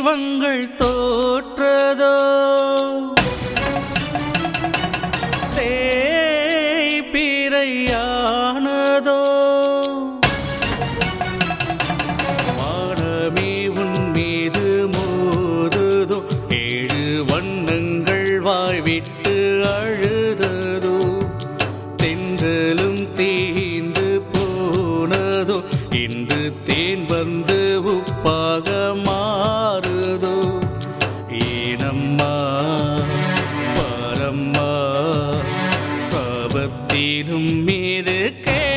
தெய்வங்கள் தோற்றதோ தேய்பிறையானதோ வானமே உன் மீது மோதுதோ ஏழு வண்ணங்கள் வாய்விட்டு அழுததோ தென்றலும் தீந்து போனதோ இன்று தேன் வந்து உப்பாக மாறுதோ ஏனம்மா பாரம்மா சாபத்திலும் மீது